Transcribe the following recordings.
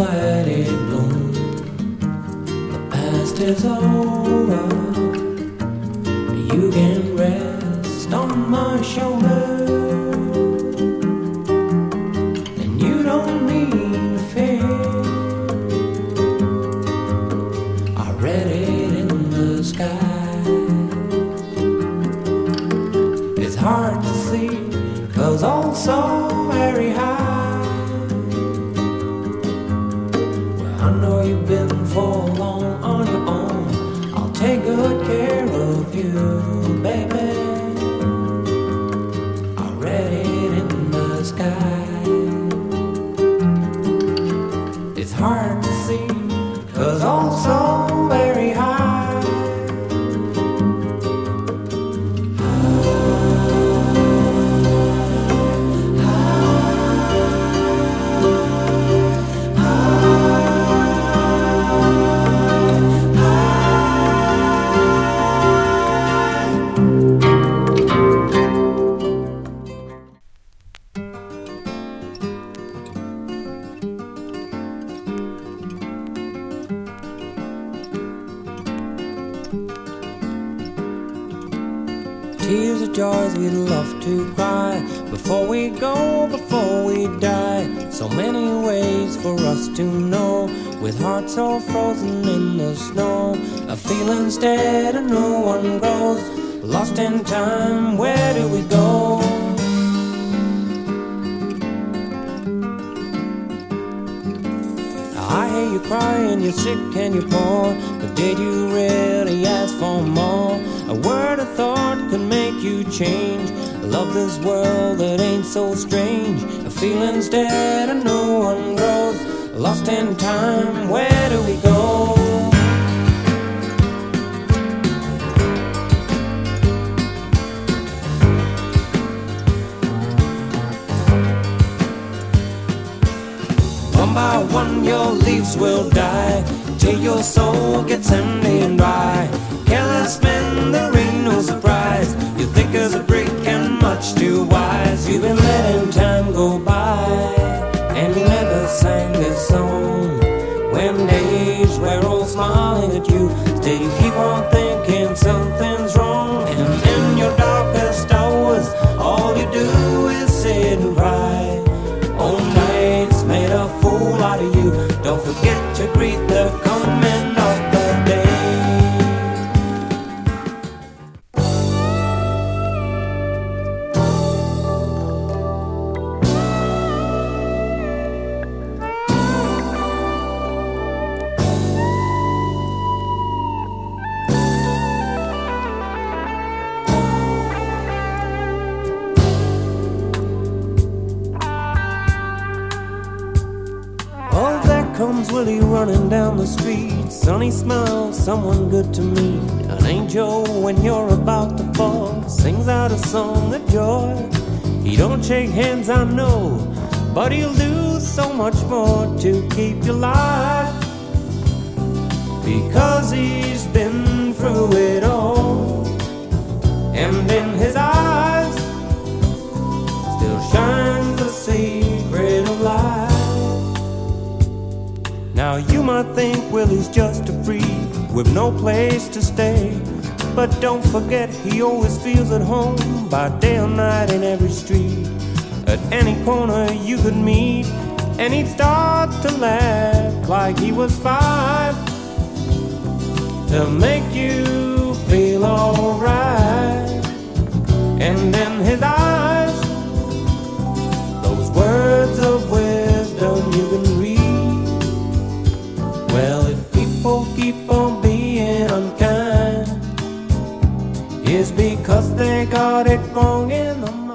let it bloom. The past is over. You can rest on my shoulder. And you don't need to fear. I read it in the sky. It's hard to see, 'cause all so very high. Well, I know you've been for long on your own. I'll take good care of you, baby. I read it in the sky. It's hard to see, 'cause all so very high. Tears of joys we'd love to cry before we go, before we die. So many ways for us to know, with hearts all frozen in the snow. A feeling instead and no one grows, lost in time, where do we go? I hear you cry and you're sick and you're poor, but did you really ask for more? A word of thought could make you change. Love this world that ain't so strange. A feeling's dead and no one grows, lost in time, where do we go? One by one your leaves will die, till your soul gets empty and dry. Careless men, there ain't no surprise. You think as a brick and much too wise. You've been letting time go by, and you never sang this song. When days were all smiling at you, still you keep on thinking something's wrong. And in your darkest hours, all you do is sit and cry. Old nights made a fool out of you. Don't forget to greet the coming of the day. Comes Willie running down the street, sunny smile, someone good to meet. An angel when you're about to fall, sings out a song of joy. He don't shake hands, I know, but he'll do so much more to keep you alive, because he's been through it all. And in his eyes still shines the secret of life. Now you might think Willie's just a freak with no place to stay, but don't forget he always feels at home by day or night in every street. At any corner you could meet, and he'd start to laugh like he was 5, to make you feel alright. And in his eyes, those words of wisdom you can read. Well, if people keep on being unkind, it's because they got it wrong in the mind.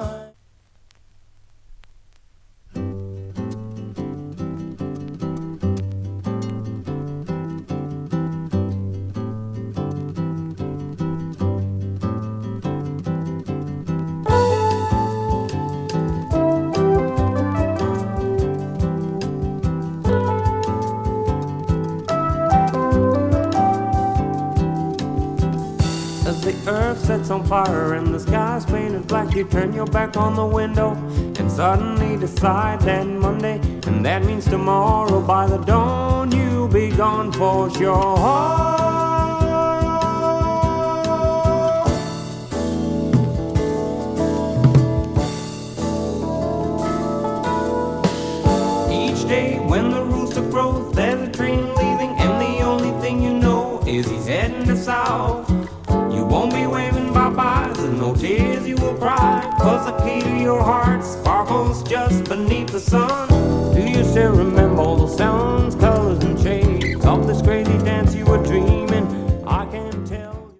Earth sets on fire and the sky's painted black you turn your back on the window and suddenly decide that Monday, and that means tomorrow by the dawn you'll be gone for sure. Day when the rooster crows, there's a train leaving, and the only thing you know is he's heading to south. You won't be waving bye-byes and no tears you will cry, 'cause the key to your heart sparkles just beneath the sun. Do you still remember all the sounds, colors and shades of this crazy dance you were dreaming?